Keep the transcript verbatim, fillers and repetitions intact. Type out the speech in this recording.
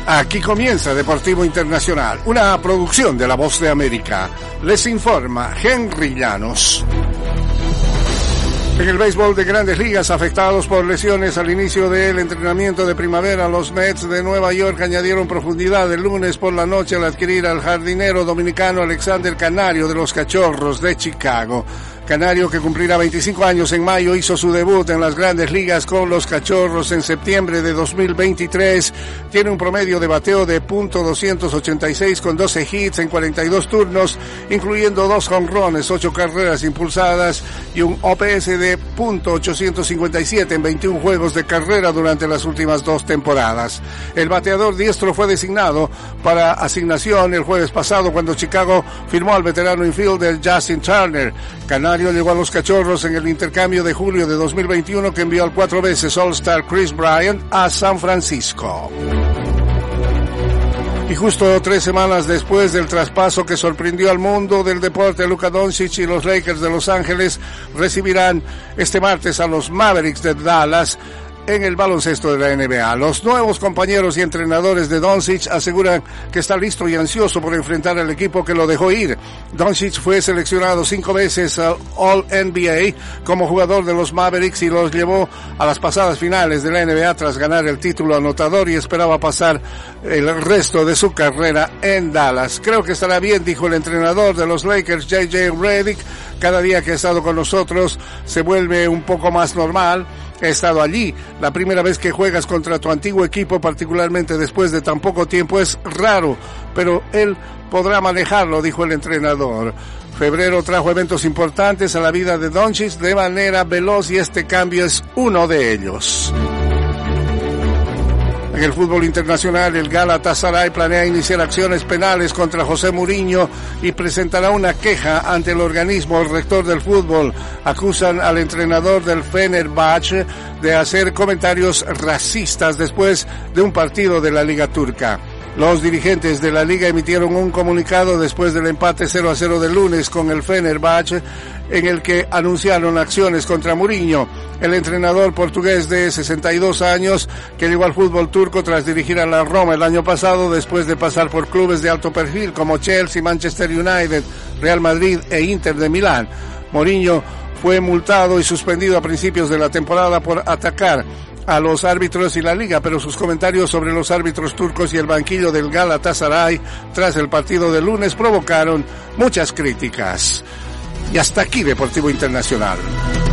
Aquí comienza Deportivo Internacional, una producción de La Voz de América. Les informa Henry Llanos. En el béisbol de Grandes Ligas, afectados por lesiones al inicio del entrenamiento de primavera, los Mets de Nueva York añadieron profundidad el lunes por la noche al adquirir al jardinero dominicano Alexander Canario de los Cachorros de Chicago. Canario, que cumplirá veinticinco años en mayo, hizo su debut en las Grandes Ligas con los Cachorros en septiembre de dos mil veintitrés. Tiene un promedio de bateo de punto doscientos ochenta y seis con doce hits en cuarenta y dos turnos, incluyendo dos jonrones, ocho carreras impulsadas y un O P S de punto ochocientos cincuenta y siete en veintiún juegos de carrera durante las últimas dos temporadas. El bateador diestro fue designado para asignación el jueves pasado cuando Chicago firmó al veterano infielder Justin Turner. Canario llegó a los Cachorros en el intercambio de julio de dos mil veintiuno que envió al cuatro veces All-Star Chris Bryant a San Francisco. Y justo tres semanas después del traspaso que sorprendió al mundo del deporte, Luka Doncic y los Lakers de Los Ángeles recibirán este martes a los Mavericks de Dallas en el baloncesto de la N B A. Los nuevos compañeros y entrenadores de Doncic aseguran que está listo y ansioso por enfrentar al equipo que lo dejó ir. Doncic fue seleccionado cinco veces al All N B A como jugador de los Mavericks y los llevó a las pasadas finales de la N B A tras ganar el título anotador y esperaba pasar el resto de su carrera en Dallas. Creo que estará bien, dijo el entrenador de los Lakers, J J Redick. Cada día que ha estado con nosotros se vuelve un poco más normal. He estado allí. La primera vez que juegas contra tu antiguo equipo, particularmente después de tan poco tiempo, es raro, pero él podrá manejarlo, dijo el entrenador. Febrero trajo eventos importantes a la vida de Doncic de manera veloz y este cambio es uno de ellos. En el fútbol internacional, el Galatasaray planea iniciar acciones penales contra José Mourinho y presentará una queja ante el organismo. El rector del fútbol acusan al entrenador del Fenerbahce de hacer comentarios racistas después de un partido de la Liga Turca. Los dirigentes de la liga emitieron un comunicado después del empate cero a cero del lunes con el Fenerbahce, en el que anunciaron acciones contra Mourinho, el entrenador portugués de sesenta y dos años que llegó al fútbol turco tras dirigir a la Roma el año pasado después de pasar por clubes de alto perfil como Chelsea, Manchester United, Real Madrid e Inter de Milán. Mourinho fue multado y suspendido a principios de la temporada por atacar a los árbitros y la liga, pero sus comentarios sobre los árbitros turcos y el banquillo del Galatasaray tras el partido del lunes provocaron muchas críticas. Y hasta aquí Deportivo Internacional.